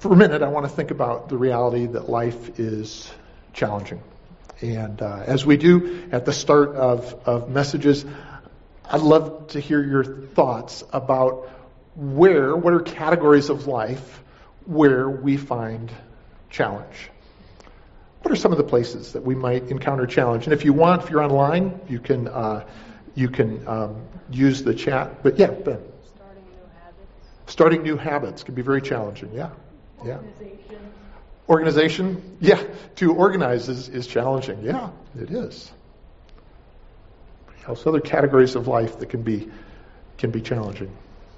For a minute, I want to think about the reality that life is challenging. And as we do at the start of messages, I'd love to hear your thoughts about what are categories of life where we find challenge. What are some of the places that we might encounter challenge? And if you're online, you can use the chat. But yeah, Ben. Starting new habits can be very challenging. Yeah. Organization. Yeah. To organize is challenging. Yeah, it is. Also, other categories of life that can be challenging.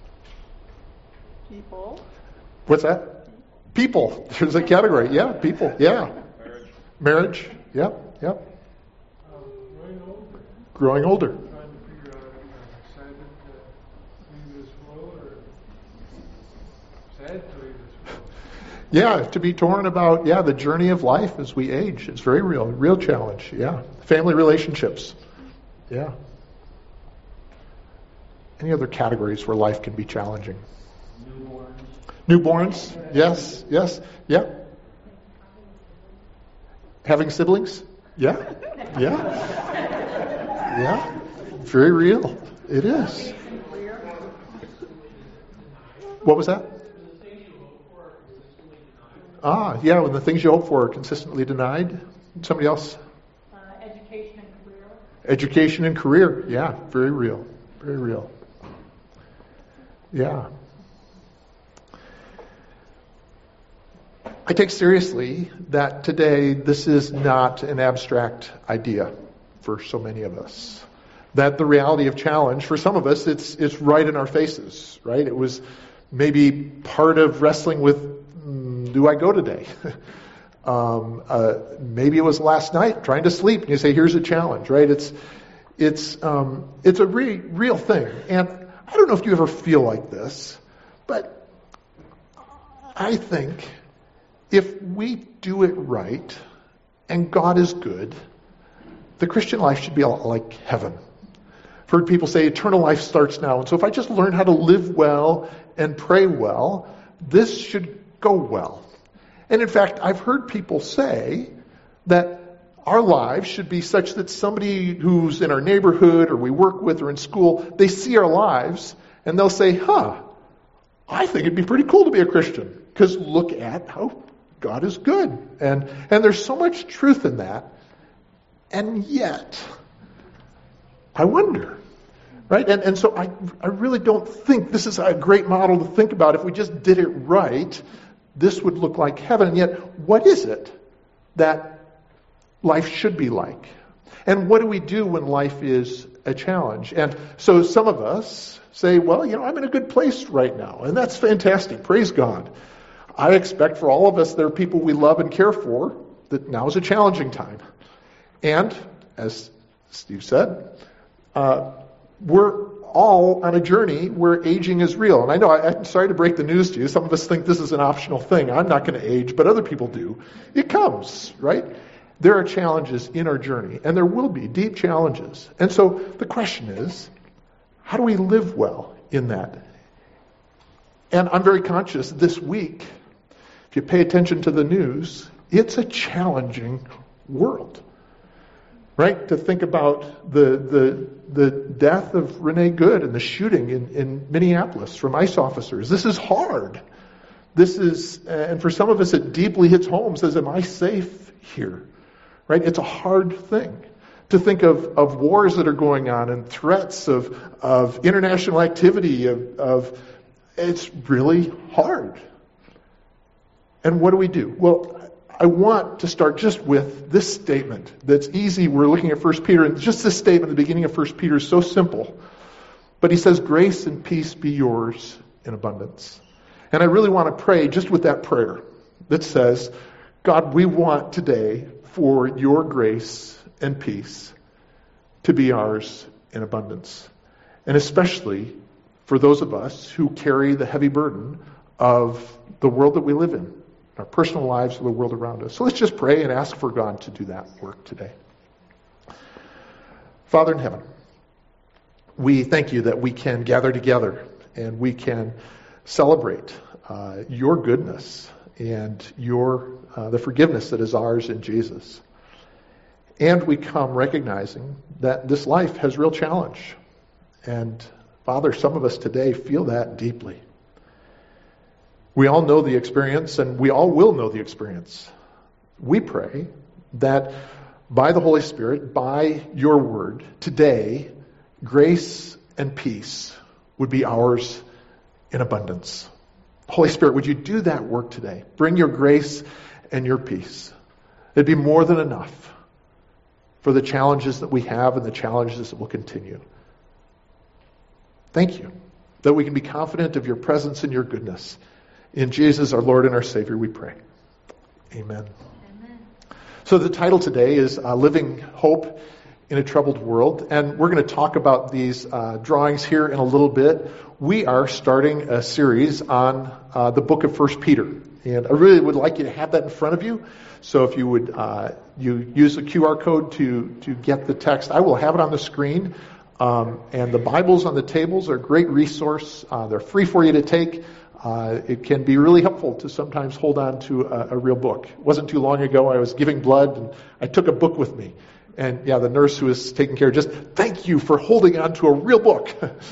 People. What's that? People. There's a category. Yeah, people. Yeah. Marriage. Yep. Growing older. Trying to figure out if I'm excited to leave this world or sad to leave this world. Yeah, to be torn about, the journey of life as we age. It's very real challenge. Yeah. Family relationships. Yeah. Any other categories where life can be challenging? Newborns. Yes. Yeah. Having siblings? Yeah. Very real. It is. What was that? When the things you hope for are consistently denied. Somebody else? Education and career. Education and career. Yeah, very real. Very real. Yeah. I take seriously that today this is not an abstract idea for so many of us. That the reality of challenge, for some of us, it's right in our faces, right? It was maybe part of wrestling with, do I go today? Maybe it was last night, trying to sleep, and you say, here's a challenge, right? It's a real thing. And I don't know if you ever feel like this, but I think if we do it right, and God is good, the Christian life should be a lot like heaven. I've heard people say eternal life starts now. And so if I just learn how to live well and pray well, this should go well. And in fact, I've heard people say that our lives should be such that somebody who's in our neighborhood or we work with or in school, they see our lives and they'll say, I think it'd be pretty cool to be a Christian because look at how God is good. And there's so much truth in that. And yet, I wonder, right? And so I really don't think this is a great model to think about. If we just did it right, this would look like heaven. And yet, what is it that life should be like? And what do we do when life is a challenge? And so some of us say, well, I'm in a good place right now. And that's fantastic. Praise God. I expect for all of us, there are people we love and care for, that now is a challenging time. And, as Steve said, we're all on a journey where aging is real. And I know, I'm sorry to break the news to you. Some of us think this is an optional thing. I'm not going to age, but other people do. It comes, right? There are challenges in our journey, and there will be deep challenges. And so the question is, how do we live well in that? And I'm very conscious this week, if you pay attention to the news, it's a challenging world. Right? To think about the death of Renee Good and the shooting in Minneapolis from ICE officers. This is hard. This is, and for some of us it deeply hits home, says, am I safe here? Right? It's a hard thing. To think of wars that are going on and threats of international activity, of it's really hard. And what do we do? Well, I want to start just with this statement that's easy. We're looking at 1 Peter, and just this statement at the beginning of 1 Peter is so simple. But he says, grace and peace be yours in abundance. And I really want to pray just with that prayer that says, God, we want today for your grace and peace to be ours in abundance. And especially for those of us who carry the heavy burden of the world that we live in. Our personal lives, and the world around us. So let's just pray and ask for God to do that work today. Father in heaven, we thank you that we can gather together and we can celebrate your goodness and the forgiveness that is ours in Jesus. And we come recognizing that this life has real challenge. And Father, some of us today feel that deeply. We all know the experience, and we all will know the experience. We pray that by the Holy Spirit, by your word, today, grace and peace would be ours in abundance. Holy Spirit, would you do that work today? Bring your grace and your peace. It'd be more than enough for the challenges that we have and the challenges that will continue. Thank you that we can be confident of your presence and your goodness. In Jesus, our Lord and our Savior, we pray. Amen. Amen. So the title today is Living Hope in a Troubled World, and we're going to talk about these drawings here in a little bit. We are starting a series on the book of 1 Peter, and I really would like you to have that in front of you. So if you would you use the QR code to get the text, I will have it on the screen. And the Bibles on the tables are a great resource. They're free for you to take. It can be really helpful to sometimes hold on to a real book. It wasn't too long ago I was giving blood and I took a book with me. And the nurse who was taking care, just thank you for holding on to a real book.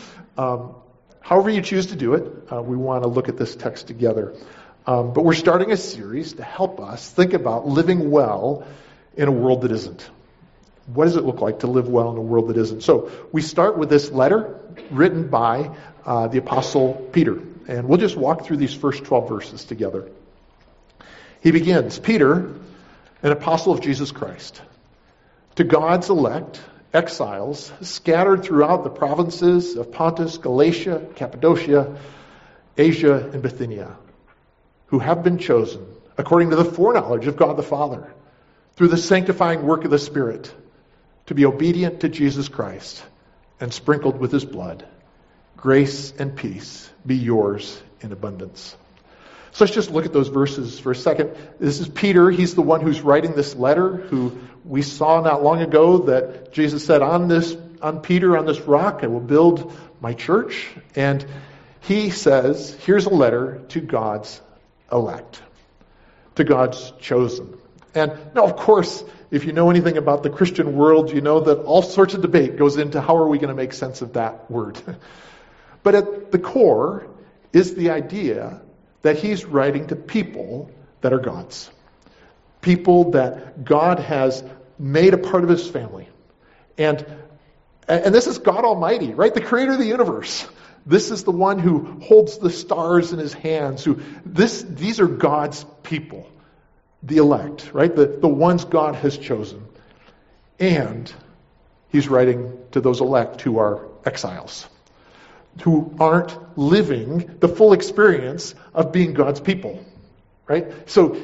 However you choose to do it, we want to look at this text together. But we're starting a series to help us think about living well in a world that isn't. What does it look like to live well in a world that isn't? So we start with this letter written by the Apostle Peter. And we'll just walk through these first 12 verses together. He begins, Peter, an apostle of Jesus Christ, to God's elect, exiles, scattered throughout the provinces of Pontus, Galatia, Cappadocia, Asia, and Bithynia, who have been chosen according to the foreknowledge of God the Father, through the sanctifying work of the Spirit, to be obedient to Jesus Christ and sprinkled with his blood. Grace and peace be yours in abundance. So let's just look at those verses for a second. This is Peter. He's the one who's writing this letter, who we saw not long ago that Jesus said, on Peter, on this rock, I will build my church. And he says, here's a letter to God's elect, to God's chosen. And now, of course, if you know anything about the Christian world, you know that all sorts of debate goes into how are we going to make sense of that word. But at the core is the idea that he's writing to people that are God's. People that God has made a part of his family. And this is God Almighty, right? The creator of the universe. This is the one who holds the stars in his hands. These are God's people. The elect, right? The ones God has chosen. And he's writing to those elect who are exiles, who aren't living the full experience of being God's people, right? So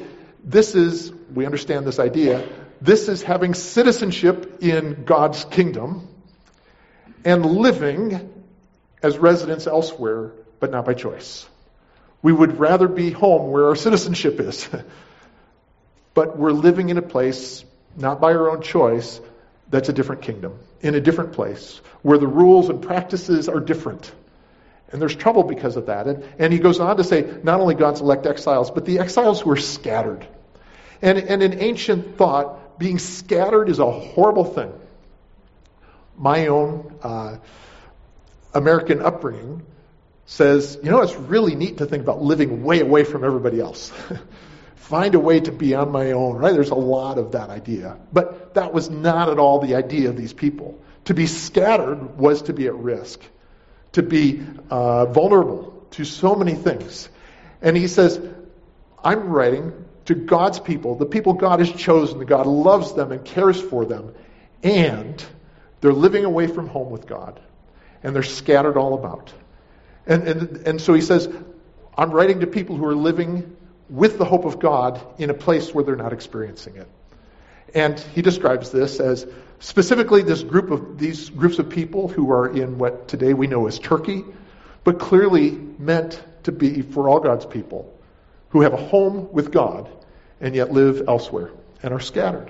we understand this idea, this is having citizenship in God's kingdom and living as residents elsewhere, but not by choice. We would rather be home where our citizenship is. But we're living in a place, not by our own choice, that's a different kingdom, in a different place, where the rules and practices are different. And there's trouble because of that. And he goes on to say, not only God's elect exiles, but the exiles who are scattered. And in ancient thought, being scattered is a horrible thing. My own American upbringing says, it's really neat to think about living way away from everybody else. Find a way to be on my own, right? There's a lot of that idea. But that was not at all the idea of these people. To be scattered was to be at risk, to be vulnerable to so many things. And he says, I'm writing to God's people, the people God has chosen, that God loves them and cares for them, and they're living away from home with God, and they're scattered all about. And so he says, I'm writing to people who are living with the hope of God in a place where they're not experiencing it. And he describes this as specifically these groups of people who are in what today we know as Turkey, but clearly meant to be for all God's people who have a home with God and yet live elsewhere and are scattered.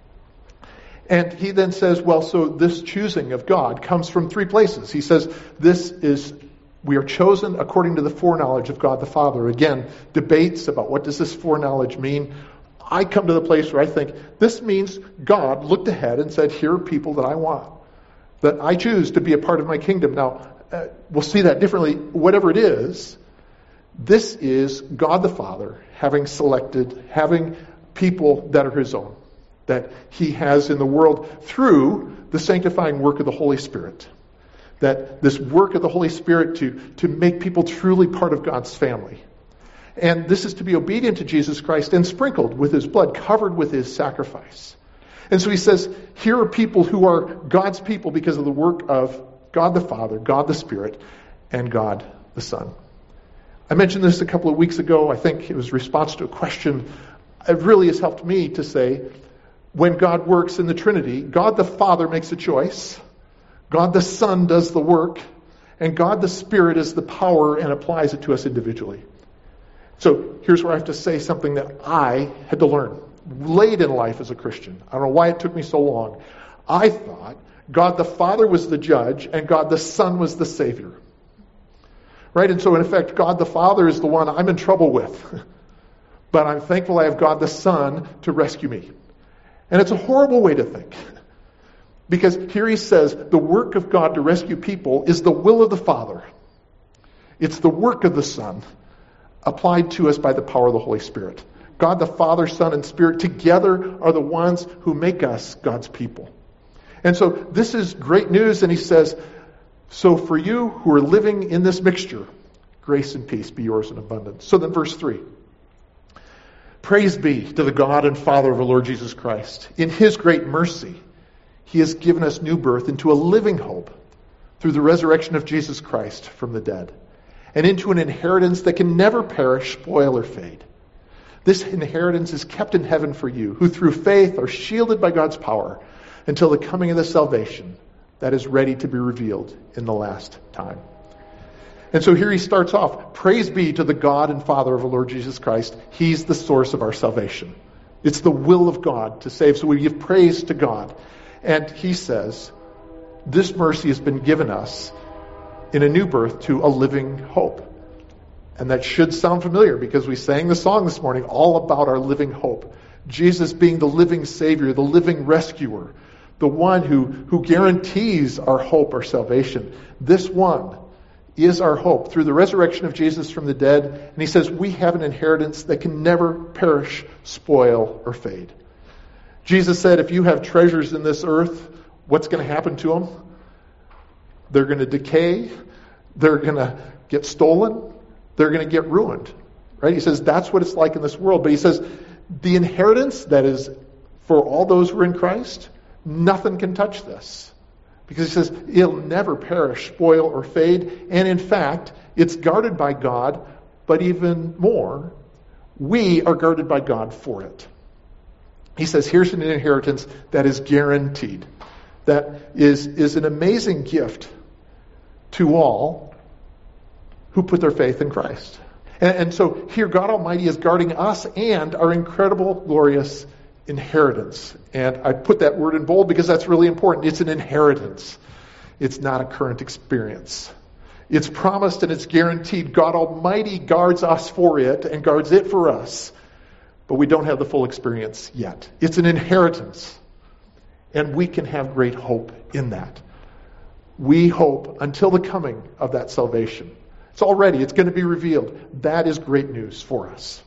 And he then says, so this choosing of God comes from three places. He says this is We are chosen according to the foreknowledge of God the Father. Again, debates about what does this foreknowledge mean. I come to the place where I think this means God looked ahead and said, here are people that I want, that I choose to be a part of my kingdom. Now, we'll see that differently. Whatever it is, this is God the Father having selected, having people that are his own, that he has in the world through the sanctifying work of the Holy Spirit. That this work of the Holy Spirit to make people truly part of God's family. And this is to be obedient to Jesus Christ and sprinkled with his blood, covered with his sacrifice. And so he says, here are people who are God's people because of the work of God the Father, God the Spirit, and God the Son. I mentioned this a couple of weeks ago. I think it was a response to a question. It really has helped me to say, when God works in the Trinity, God the Father makes a choice. God the Son does the work, and God the Spirit is the power and applies it to us individually. So here's where I have to say something that I had to learn late in life as a Christian. I don't know why it took me so long. I thought God the Father was the judge and God the Son was the Savior. Right? And so in effect, God the Father is the one I'm in trouble with. But I'm thankful I have God the Son to rescue me. And it's a horrible way to think. Because here he says, the work of God to rescue people is the will of the Father. It's the work of the Son, applied to us by the power of the Holy Spirit. God the Father, Son, and Spirit together are the ones who make us God's people. And so this is great news, and he says, so for you who are living in this mixture, grace and peace be yours in abundance. So then verse 3. Praise be to the God and Father of our Lord Jesus Christ. In his great mercy, he has given us new birth into a living hope through the resurrection of Jesus Christ from the dead, and into an inheritance that can never perish, spoil, or fade. This inheritance is kept in heaven for you, who through faith are shielded by God's power until the coming of the salvation that is ready to be revealed in the last time. And so here he starts off, praise be to the God and Father of our Lord Jesus Christ. He's the source of our salvation. It's the will of God to save, so we give praise to God. And he says, this mercy has been given us in a new birth to a living hope. And that should sound familiar because we sang the song this morning all about our living hope. Jesus being the living Savior, the living rescuer, the one who guarantees our hope, our salvation. This one is our hope through the resurrection of Jesus from the dead. And he says we have an inheritance that can never perish, spoil, or fade. Jesus said, if you have treasures in this earth, what's going to happen to them? They're going to decay. They're going to get stolen. They're going to get ruined. Right? He says that's what it's like in this world. But he says the inheritance that is for all those who are in Christ, nothing can touch this. Because he says it'll never perish, spoil, or fade. And in fact, it's guarded by God. But even more, we are guarded by God for it. He says, here's an inheritance that is guaranteed. That is an amazing gift to all who put their faith in Christ. And so here God Almighty is guarding us and our incredible, glorious inheritance. And I put that word in bold because that's really important. It's an inheritance. It's not a current experience. It's promised and it's guaranteed. God Almighty guards us for it and guards it for us. But we don't have the full experience yet. It's an inheritance. And we can have great hope in that. We hope until the coming of that salvation. It's going to be revealed. That is great news for us.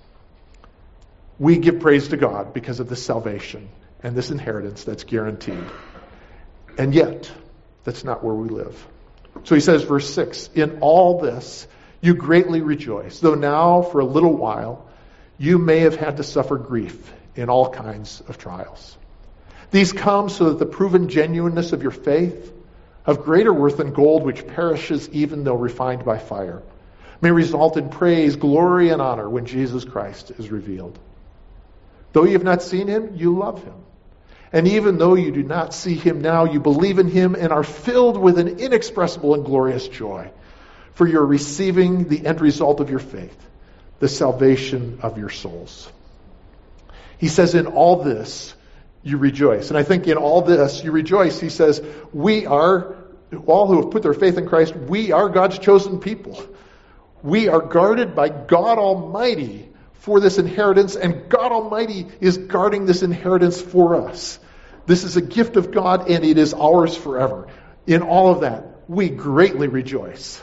We give praise to God because of this salvation and this inheritance that's guaranteed. And yet, that's not where we live. So he says, verse 6, in all this you greatly rejoice, though now for a little while you may have had to suffer grief in all kinds of trials. These come so that the proven genuineness of your faith, of greater worth than gold which perishes even though refined by fire, may result in praise, glory, and honor when Jesus Christ is revealed. Though you have not seen him, you love him. And even though you do not see him now, you believe in him and are filled with an inexpressible and glorious joy, for you're receiving the end result of your faith, the salvation of your souls. He says, in all this, you rejoice. And I think in all this, you rejoice. He says, we are all who have put their faith in Christ, we are God's chosen people. We are guarded by God Almighty for this inheritance, and God Almighty is guarding this inheritance for us. This is a gift of God, and it is ours forever. In all of that, we greatly rejoice.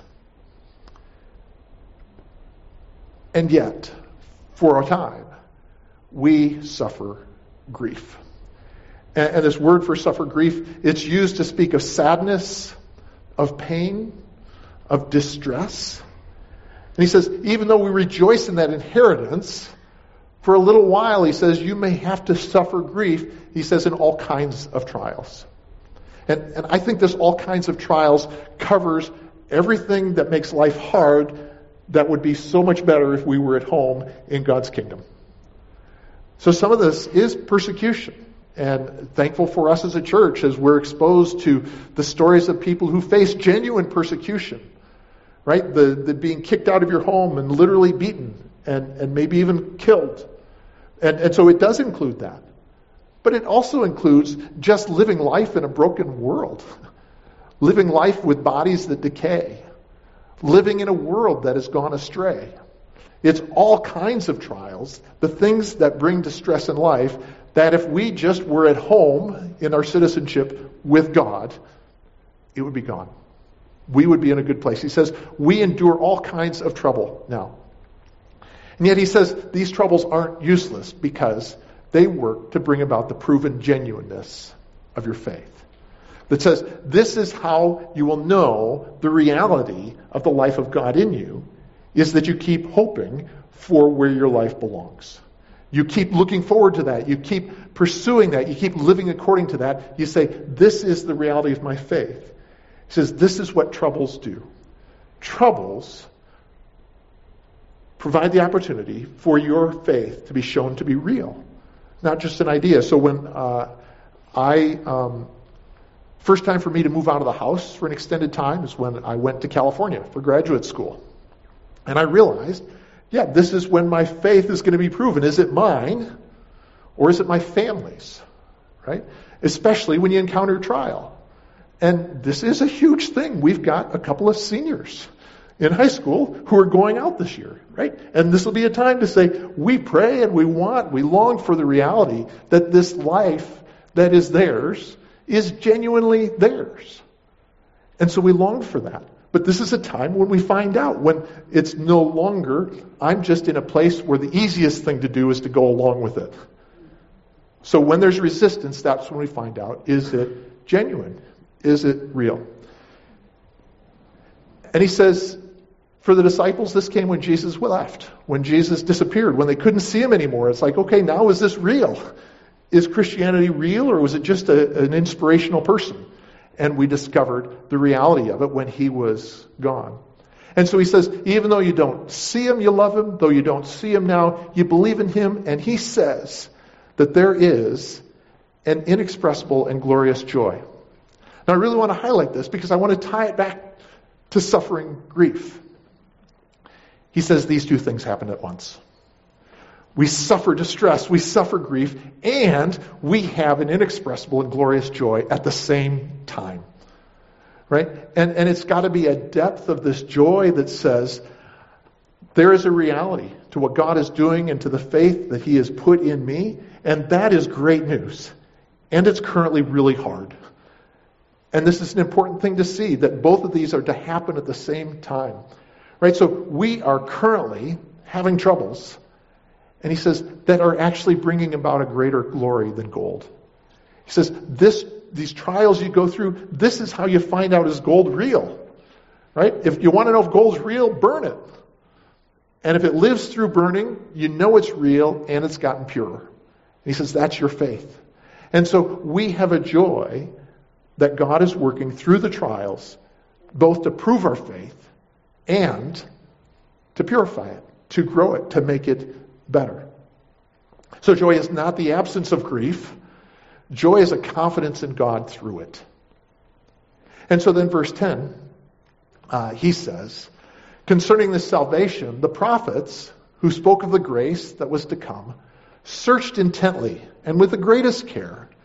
And yet, for a time, we suffer grief. And this word for suffer grief, it's used to speak of sadness, of pain, of distress. And he says, even though we rejoice in that inheritance, for a little while, he says, you may have to suffer grief, he says, in all kinds of trials. And I think this all kinds of trials covers everything that makes life hard that would be so much better if we were at home in God's kingdom. So some of this is persecution. And thankful for us as a church as we're exposed to the stories of people who face genuine persecution. Right? The being kicked out of your home and literally beaten and maybe even killed. And so it does include that. But it also includes just living life in a broken world. Living life with bodies that decay. Living in a world that has gone astray. It's all kinds of trials, the things that bring distress in life, that if we just were at home in our citizenship with God, it would be gone. We would be in a good place. He says, we endure all kinds of trouble now. And yet he says, these troubles aren't useless because they work to bring about the proven genuineness of your faith. That says, this is how you will know the reality of the life of God in you, is that you keep hoping for where your life belongs. You keep looking forward to that. You keep pursuing that. You keep living according to that. You say, this is the reality of my faith. He says, this is what troubles do. Troubles provide the opportunity for your faith to be shown to be real, not just an idea. So when first time for me to move out of the house for an extended time is when I went to California for graduate school. And I realized, this is when my faith is going to be proven. Is it mine or is it my family's? Right? Especially when you encounter trial. And this is a huge thing. We've got a couple of seniors in high school who are going out this year, right? And this will be a time to say, we pray and we long for the reality that this life that is theirs is genuinely theirs. And so we long for that. But this is a time when we find out, when it's no longer, I'm just in a place where the easiest thing to do is to go along with it. So when there's resistance, that's when we find out, is it genuine? Is it real? And he says, for the disciples, this came when Jesus left, when Jesus disappeared, when they couldn't see him anymore. It's like, okay, now is this real? Is Christianity real, or was it just an inspirational person? And we discovered the reality of it when he was gone. And so he says, even though you don't see him, you love him. Though you don't see him now, you believe in him. And he says that there is an inexpressible and glorious joy. Now, I really want to highlight this because I want to tie it back to suffering grief. He says these two things happen at once. We suffer distress, we suffer grief, and we have an inexpressible and glorious joy at the same time. Right? And it's got to be a depth of this joy that says there is a reality to what God is doing and to the faith that he has put in me, and that is great news. And it's currently really hard. And this is an important thing to see, that both of these are to happen at the same time. Right? So we are currently having troubles, and he says, that are actually bringing about a greater glory than gold. He says, these trials you go through, this is how you find out, is gold real? Right? If you want to know if gold's real, burn it. And if it lives through burning, you know it's real and it's gotten pure. And he says, that's your faith. And so we have a joy that God is working through the trials, both to prove our faith and to purify it, to grow it, to make it better. So joy is not the absence of grief. Joy is a confidence in God through it. And so then verse 10, he says, concerning this salvation, the prophets who spoke of the grace that was to come searched intently and with the greatest care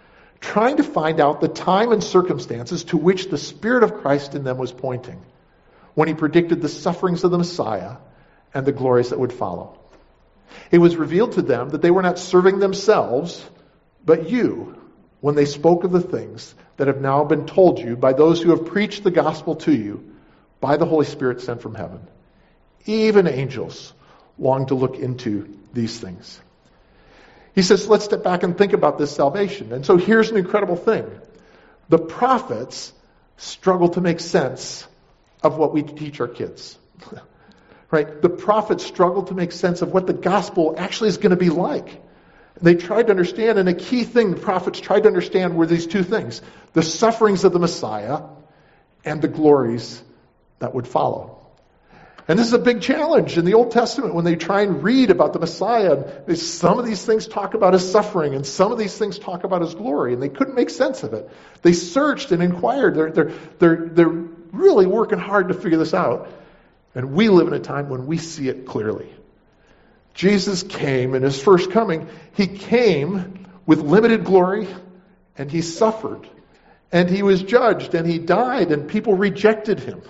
trying to find out the time and circumstances to which the Spirit of Christ in them was pointing when he predicted the sufferings of the Messiah and the glories that would follow. It was revealed to them that they were not serving themselves, but you, when they spoke of the things that have now been told you by those who have preached the gospel to you by the Holy Spirit sent from heaven. Even angels long to look into these things. He says, let's step back and think about this salvation. And so here's an incredible thing. The prophets struggle to make sense of what we teach our kids. Right? The prophets struggle to make sense of what the gospel actually is going to be like. They tried to understand, and a key thing the prophets tried to understand were these two things: the sufferings of the Messiah and the glories that would follow. And this is a big challenge in the Old Testament when they try and read about the Messiah. Some of these things talk about his suffering, and some of these things talk about his glory, and they couldn't make sense of it. They searched and inquired. They're really working hard to figure this out. And we live in a time when we see it clearly. Jesus came in his first coming. He came with limited glory, and he suffered, and he was judged, and he died, and people rejected him.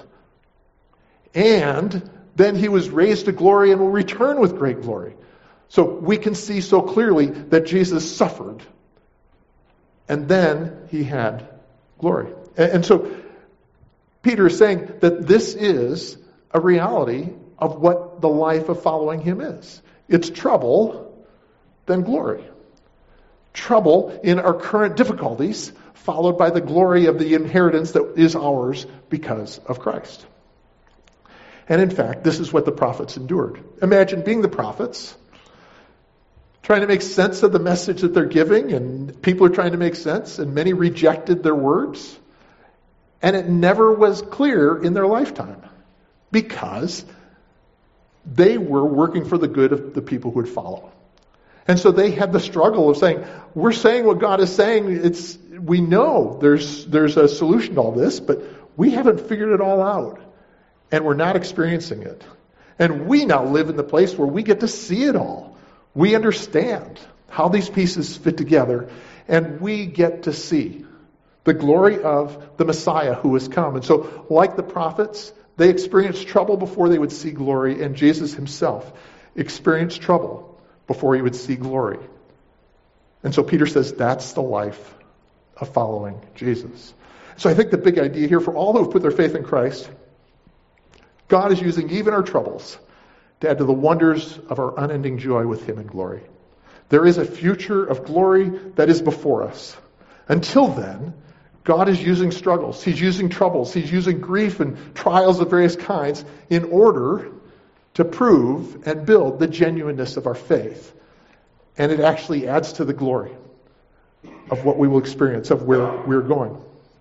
And then he was raised to glory and will return with great glory. So we can see so clearly that Jesus suffered, and then he had glory. And so Peter is saying that this is a reality of what the life of following him is. It's trouble, then glory. Trouble in our current difficulties, followed by the glory of the inheritance that is ours because of Christ. And in fact, this is what the prophets endured. Imagine being the prophets, trying to make sense of the message that they're giving, and people are trying to make sense, and many rejected their words, and it never was clear in their lifetime because they were working for the good of the people who would follow. And so they had the struggle of saying, we're saying what God is saying. We know there's a solution to all this, but we haven't figured it all out. And we're not experiencing it. And we now live in the place where we get to see it all. We understand how these pieces fit together, and we get to see the glory of the Messiah who has come. And so, like the prophets, they experienced trouble before they would see glory, and Jesus himself experienced trouble before he would see glory. And so Peter says that's the life of following Jesus. So I think the big idea here for all who have put their faith in Christ, God is using even our troubles to add to the wonders of our unending joy with him in glory. There is a future of glory that is before us. Until then, God is using struggles. He's using troubles. He's using grief and trials of various kinds in order to prove and build the genuineness of our faith. And it actually adds to the glory of what we will experience, of where we're going.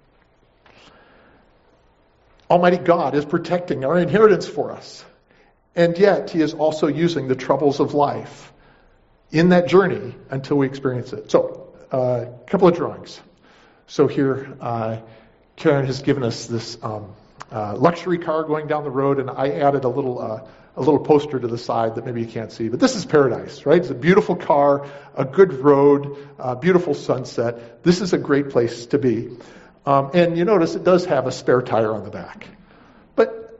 Almighty God is protecting our inheritance for us. And yet, he is also using the troubles of life in that journey until we experience it. So, a couple of drawings. So here, Karen has given us this luxury car going down the road, and I added a little poster to the side that maybe you can't see. But this is paradise, right? It's a beautiful car, a good road, a beautiful sunset. This is a great place to be. And you notice it does have a spare tire on the back. But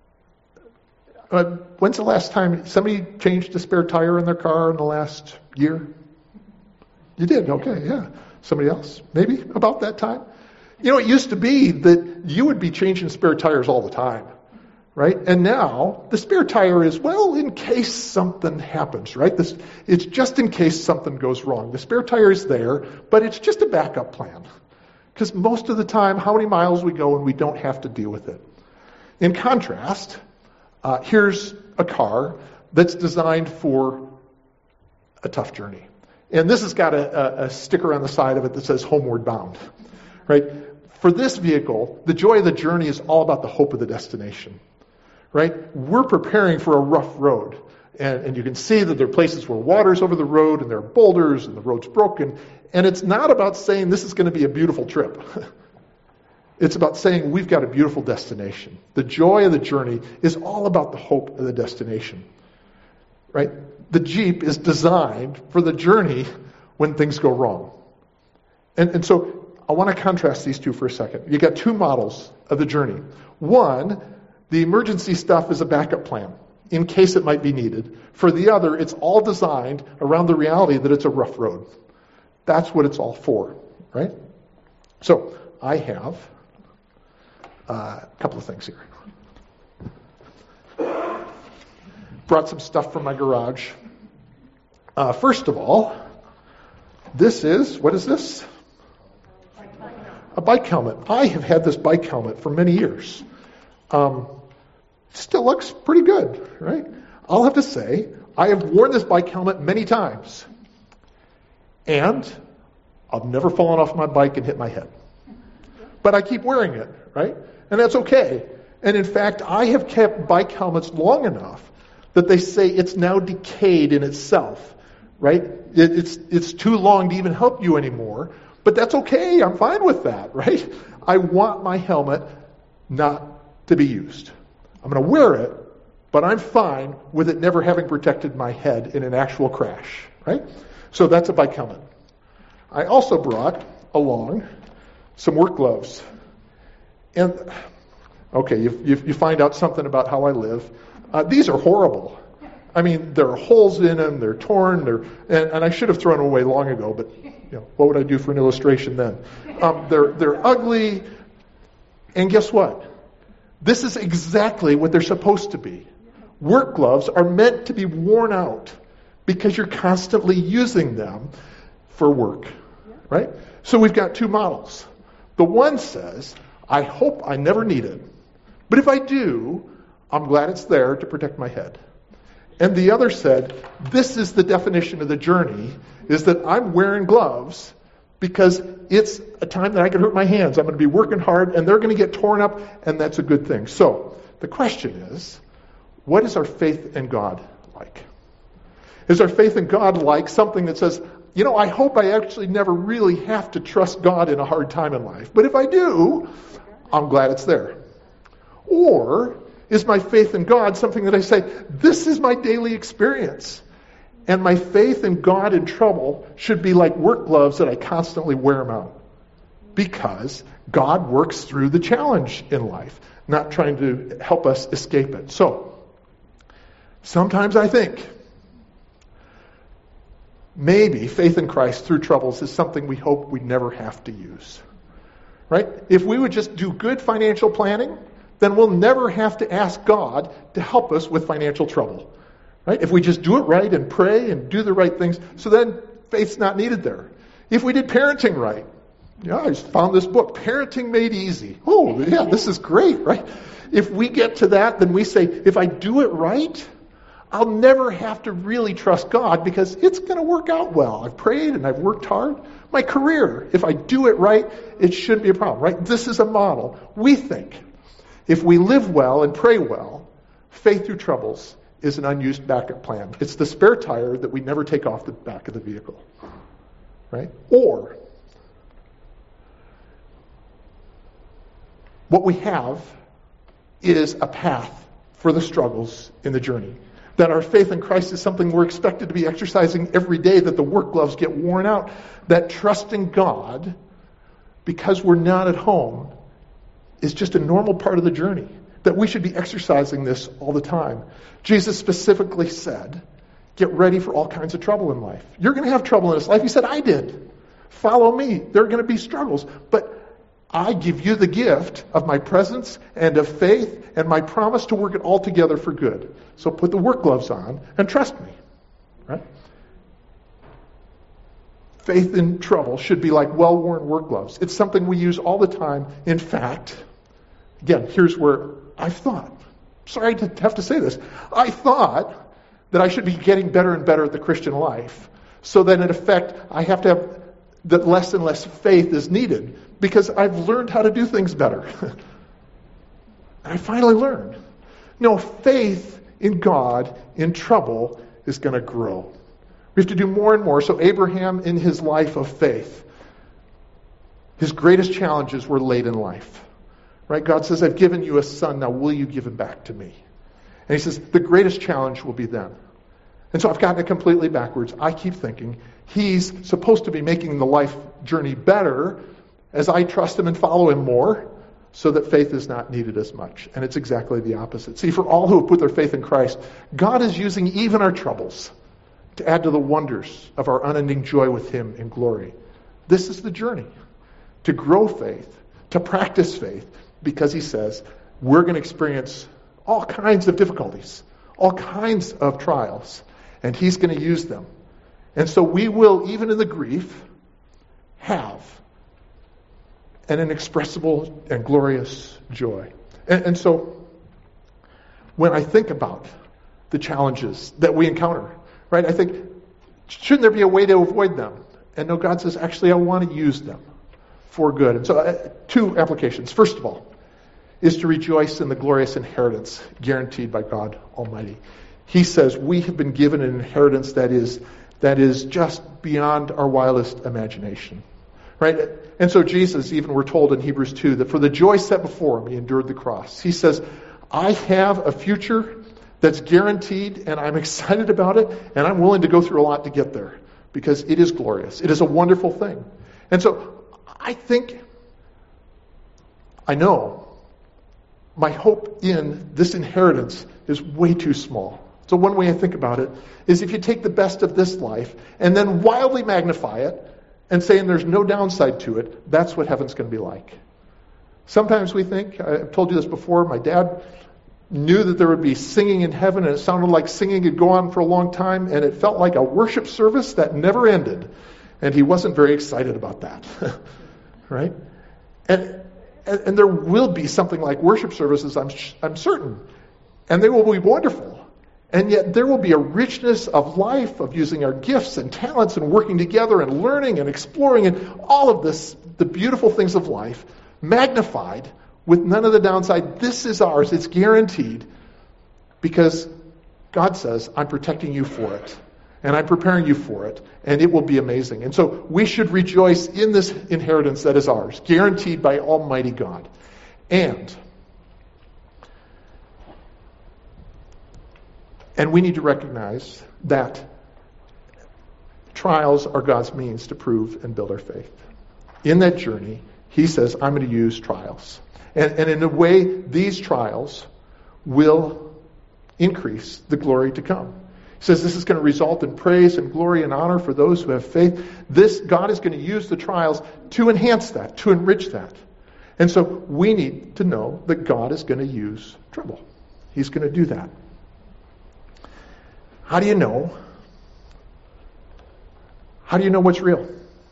when's the last time somebody changed a spare tire in their car in the last year? You did? Okay, yeah. Somebody else? Maybe about that time? You know, it used to be that you would be changing spare tires all the time, right? And now the spare tire is, well, in case something happens, right? It's just in case something goes wrong. The spare tire is there, but it's just a backup plan. Because most of the time, how many miles we go and we don't have to deal with it. In contrast, here's a car that's designed for a tough journey. And this has got a sticker on the side of it that says homeward bound, right? For this vehicle, the joy of the journey is all about the hope of the destination, right? We're preparing for a rough road. And you can see that there are places where water's over the road and there are boulders and the road's broken. And it's not about saying this is going to be a beautiful trip. It's about saying we've got a beautiful destination. The joy of the journey is all about the hope of the destination, right? The Jeep is designed for the journey when things go wrong. And so I want to contrast these two for a second. You got two models of the journey. One, the emergency stuff is a backup plan in case it might be needed. For the other, it's all designed around the reality that it's a rough road. That's what it's all for, right? So I have a couple of things here. Brought some stuff from my garage. First of all, what is this? A bike helmet. I have had this bike helmet for many years. Still looks pretty good, right? I'll have to say, I have worn this bike helmet many times. And I've never fallen off my bike and hit my head. But I keep wearing it, right? And that's okay. And in fact, I have kept bike helmets long enough that they say it's now decayed in itself, right? It's too long to even help you anymore. But that's okay. I'm fine with that, right? I want my helmet not to be used. I'm going to wear it, but I'm fine with it never having protected my head in an actual crash, right? So that's a bike helmet. I also brought along some work gloves. And, okay, you find out something about how I live. These are horrible. I mean, there are holes in them, they're torn, and I should have thrown them away long ago, but what would I do for an illustration then? They're ugly, and guess what? This is exactly what they're supposed to be. Work gloves are meant to be worn out because you're constantly using them for work, right? So we've got two models. The one says, I hope I never need it, but if I do, I'm glad it's there to protect my head. And the other said, this is the definition of the journey, is that I'm wearing gloves because it's a time that I can hurt my hands. I'm going to be working hard, and they're going to get torn up, and that's a good thing. So the question is, what is our faith in God like? Is our faith in God like something that says, I hope I actually never really have to trust God in a hard time in life, but if I do, I'm glad it's there? Or is my faith in God something that I say, this is my daily experience, and my faith in God in trouble should be like work gloves that I constantly wear them out? Because God works through the challenge in life, not trying to help us escape it. So, sometimes I think maybe faith in Christ through troubles is something we hope we never have to use. Right? If we would just do good financial planning, then we'll never have to ask God to help us with financial trouble. Right? If we just do it right and pray and do the right things, so then faith's not needed there. If we did parenting right, I just found this book, Parenting Made Easy. Oh, yeah, this is great, right? If we get to that, then we say, if I do it right, I'll never have to really trust God because it's going to work out well. I've prayed and I've worked hard. My career, if I do it right, it shouldn't be a problem, right? This is a model. We think if we live well and pray well, faith through troubles is an unused backup plan. It's the spare tire that we never take off the back of the vehicle, right? Or what we have is a path for the struggles in the journey. That our faith in Christ is something we're expected to be exercising every day, that the work gloves get worn out, that trusting God, because we're not at home, is just a normal part of the journey, that we should be exercising this all the time. Jesus specifically said, get ready for all kinds of trouble in life. You're going to have trouble in this life. He said, I did. Follow me. There are going to be struggles, but I give you the gift of my presence and of faith and my promise to work it all together for good. So put the work gloves on and trust me. Right? Faith in trouble should be like well-worn work gloves. It's something we use all the time. In fact, again, here's where I've thought. Sorry to have to say this. I thought that I should be getting better and better at the Christian life. So that in effect, I have to have that less and less faith is needed because I've learned how to do things better. I finally learned. No, faith in God in trouble is going to grow. We have to do more and more. So Abraham, in his life of faith, his greatest challenges were late in life. Right? God says, I've given you a son, now will you give him back to me? And he says, the greatest challenge will be then. And so I've gotten it completely backwards. I keep thinking, He's supposed to be making the life journey better as I trust him and follow him more, so that faith is not needed as much. And it's exactly the opposite. See, for all who have put their faith in Christ, God is using even our troubles to add to the wonders of our unending joy with him in glory. This is the journey, to grow faith, to practice faith, because he says we're going to experience all kinds of difficulties, all kinds of trials, and he's going to use them. And so we will, even in the grief, have an inexpressible and glorious joy. And so when I think about the challenges that we encounter, right, I think, shouldn't there be a way to avoid them? And no, God says, actually, I want to use them for good. And so two applications. First of all, is to rejoice in the glorious inheritance guaranteed by God Almighty. He says we have been given an inheritance that is just beyond our wildest imagination. Right? And so Jesus, even we're told in Hebrews 2, that for the joy set before him, he endured the cross. He says, I have a future that's guaranteed, and I'm excited about it, and I'm willing to go through a lot to get there, because it is glorious. It is a wonderful thing. And so I know, my hope in this inheritance is way too small. So one way I think about it is if you take the best of this life and then wildly magnify it and saying there's no downside to it, that's what heaven's going to be like. Sometimes we think, I've told you this before, my dad knew that there would be singing in heaven, and it sounded like singing could go on for a long time, and it felt like a worship service that never ended. And he wasn't very excited about that. Right? And there will be something like worship services, I'm certain. And they will be wonderful. And yet there will be a richness of life, of using our gifts and talents and working together and learning and exploring and all of this, the beautiful things of life, magnified with none of the downside. This is ours. It's guaranteed because God says, I'm protecting you for it. And I'm preparing you for it. And it will be amazing. And so we should rejoice in this inheritance that is ours, guaranteed by Almighty God. And we need to recognize that trials are God's means to prove and build our faith. In that journey, he says, I'm going to use trials. And in a way, these trials will increase the glory to come. He says this is going to result in praise and glory and honor for those who have faith. God is going to use the trials to enhance that, to enrich that. And so we need to know that God is going to use trouble. He's going to do that. How do you know? How do you know what's real?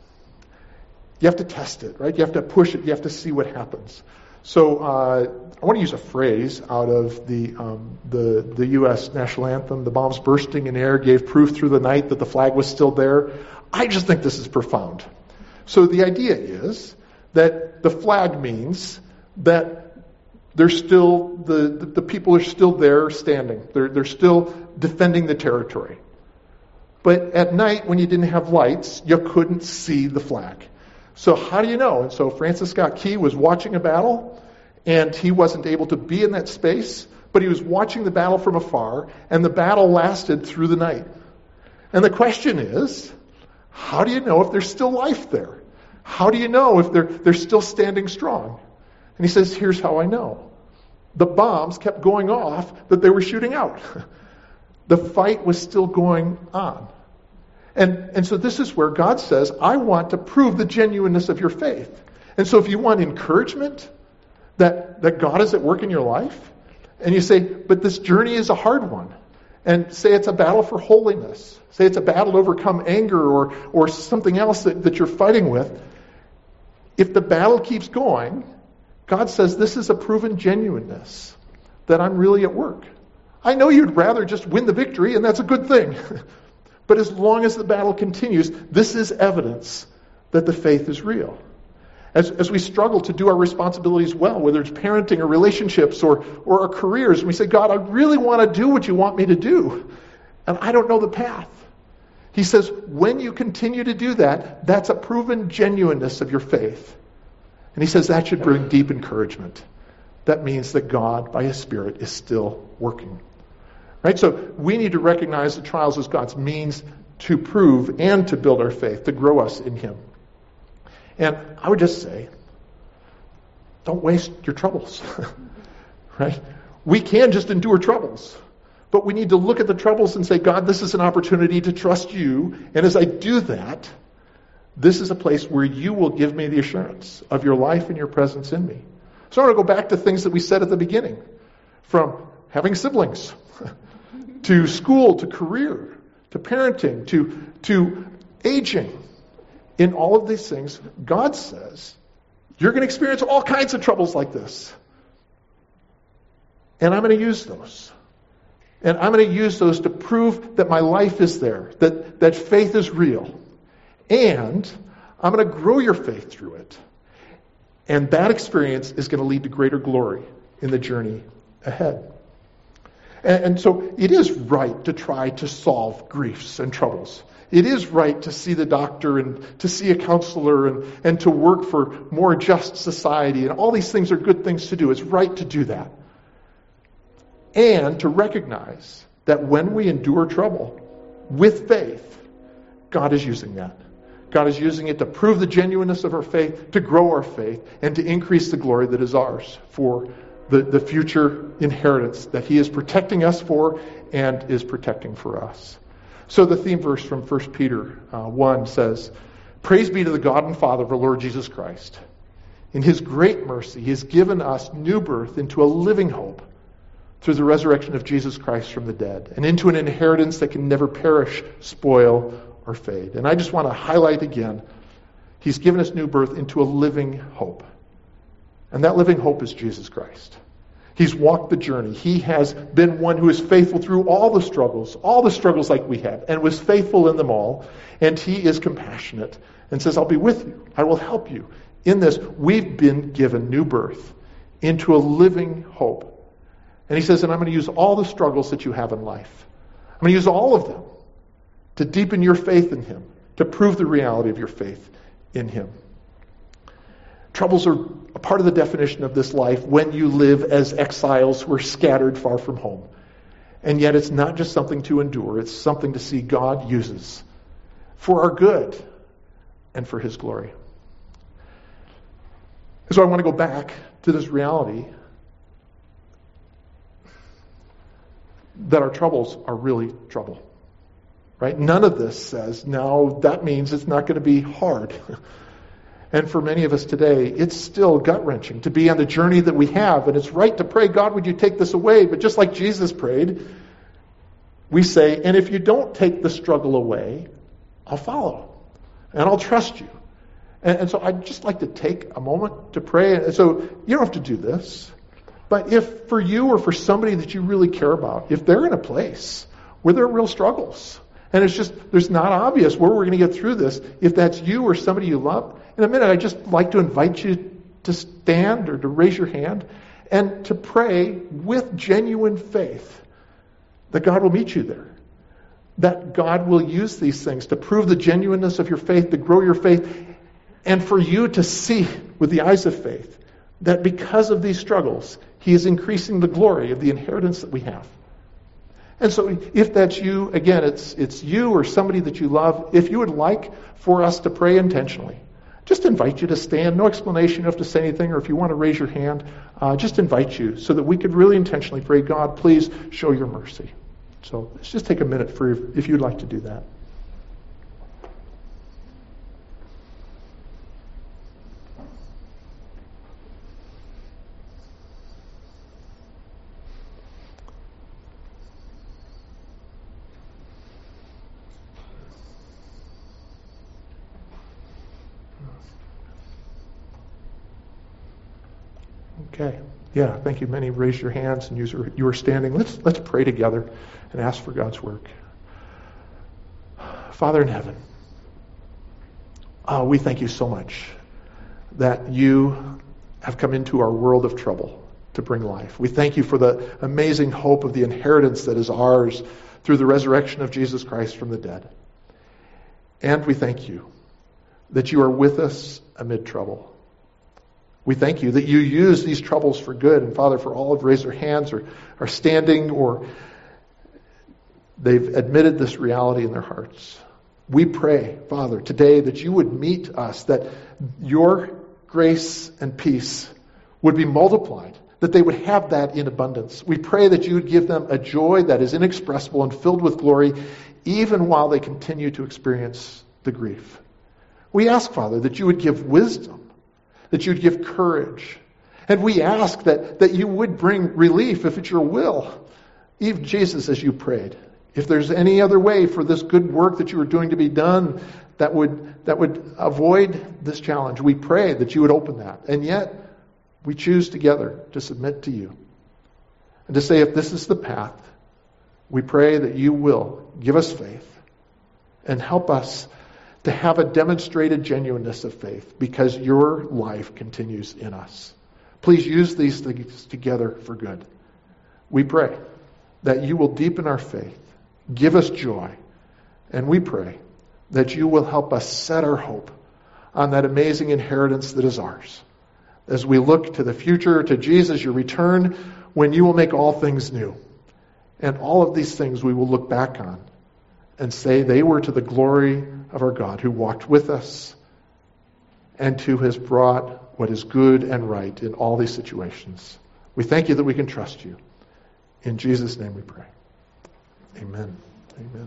You have to test it, right? You have to push it. You have to see what happens. So I want to use a phrase out of the U.S. national anthem. The bombs bursting in air gave proof through the night that the flag was still there. I just think this is profound. So the idea is that the flag means that there's still the people are still there standing. They're still defending the territory. But at night, when you didn't have lights, you couldn't see the flag. So how do you know? And so Francis Scott Key was watching a battle, and he wasn't able to be in that space, but he was watching the battle from afar, and the battle lasted through the night. And the question is, how do you know if there's still life there? How do you know if they're still standing strong? And he says, here's how I know. The bombs kept going off that they were shooting out. The fight was still going on. And so this is where God says, I want to prove the genuineness of your faith. And so if you want encouragement that God is at work in your life, and you say, but this journey is a hard one, and say it's a battle for holiness, say it's a battle to overcome anger or something else that you're fighting with, if the battle keeps going, God says this is a proven genuineness, that I'm really at work. I know you'd rather just win the victory, and that's a good thing. But as long as the battle continues, this is evidence that the faith is real. As we struggle to do our responsibilities well, whether it's parenting or relationships or our careers, and we say, God, I really want to do what you want me to do, and I don't know the path. He says, when you continue to do that, that's a proven genuineness of your faith. And he says that should bring deep encouragement. That means that God, by his Spirit, is still working. Right? So we need to recognize the trials as God's means to prove and to build our faith, to grow us in him. And I would just say, don't waste your troubles, right? We can just endure troubles, but we need to look at the troubles and say, God, this is an opportunity to trust you. And as I do that, this is a place where you will give me the assurance of your life and your presence in me. So I want to go back to things that we said at the beginning, from having siblings, to school, to career, to parenting, to aging. In all of these things, God says, you're going to experience all kinds of troubles like this. And I'm going to use those. And I'm going to use those to prove that my life is there, that faith is real. And I'm going to grow your faith through it. And that experience is going to lead to greater glory in the journey ahead. And so it is right to try to solve griefs and troubles. It is right to see the doctor and to see a counselor and to work for more just society. And all these things are good things to do. It's right to do that. And to recognize that when we endure trouble with faith, God is using that. God is using it to prove the genuineness of our faith, to grow our faith, and to increase the glory that is ours for the future inheritance that he is protecting us for and is protecting for us. So the theme verse from 1 Peter 1 says, "Praise be to the God and Father of our Lord Jesus Christ. In his great mercy, he has given us new birth into a living hope through the resurrection of Jesus Christ from the dead, and into an inheritance that can never perish, spoil, or fade." And I just want to highlight again, he's given us new birth into a living hope. And that living hope is Jesus Christ. He's walked the journey. He has been one who is faithful through all the struggles like we have, and was faithful in them all. And he is compassionate and says, I'll be with you. I will help you. In this, we've been given new birth into a living hope. And he says, and I'm going to use all the struggles that you have in life. I'm going to use all of them to deepen your faith in him, to prove the reality of your faith in him. Troubles are a part of the definition of this life when you live as exiles who are scattered far from home. And yet it's not just something to endure, it's something to see God uses for our good and for his glory. So I want to go back to this reality that our troubles are really trouble. Right? None of this says, no, that means it's not going to be hard. And for many of us today, it's still gut-wrenching to be on the journey that we have. And it's right to pray, God, would you take this away? But just like Jesus prayed, we say, and if you don't take the struggle away, I'll follow. And I'll trust you. And so I'd just like to take a moment to pray. And so you don't have to do this. But if for you or for somebody that you really care about, if they're in a place where there are real struggles, and it's just, there's not obvious where we're going to get through this, if that's you or somebody you love, in a minute I'd just like to invite you to stand or to raise your hand and to pray with genuine faith that God will meet you there. That God will use these things to prove the genuineness of your faith, to grow your faith, and for you to see with the eyes of faith that because of these struggles, he is increasing the glory of the inheritance that we have. And so if that's you, again, it's you or somebody that you love, if you would like for us to pray intentionally, just invite you to stand. No explanation, you don't have to say anything, or if you want to raise your hand, just invite you so that we could really intentionally pray, God, please show your mercy. So let's just take a minute if you'd like to do that. Okay. Yeah, thank you. Many raised your hands and you were standing. Let's pray together and ask for God's work. Father in heaven, we thank you so much that you have come into our world of trouble to bring life. We thank you for the amazing hope of the inheritance that is ours through the resurrection of Jesus Christ from the dead. And we thank you that you are with us amid trouble. We thank you that you use these troubles for good. And Father, for all who have raised their hands or are standing or they've admitted this reality in their hearts, We pray, Father, today that you would meet us, that your grace and peace would be multiplied, that they would have that in abundance. We pray that you would give them a joy that is inexpressible and filled with glory, even while they continue to experience the grief. We ask, Father, that you would give wisdom, that you would give courage, and we ask that you would bring relief if it's your will. Even Jesus, as you prayed, if there's any other way for this good work that you are doing to be done that would avoid this challenge, we pray that you would open that. And yet, we choose together to submit to you and to say, if this is the path, we pray that you will give us faith and help us to have a demonstrated genuineness of faith because your life continues in us. Please use these things together for good. We pray that you will deepen our faith, give us joy, and we pray that you will help us set our hope on that amazing inheritance that is ours. As we look to the future, to Jesus, your return, when you will make all things new. And all of these things we will look back on and say they were to the glory of our God who walked with us and who has brought what is good and right in all these situations. We thank you that we can trust you. In Jesus' name we pray. Amen. Amen.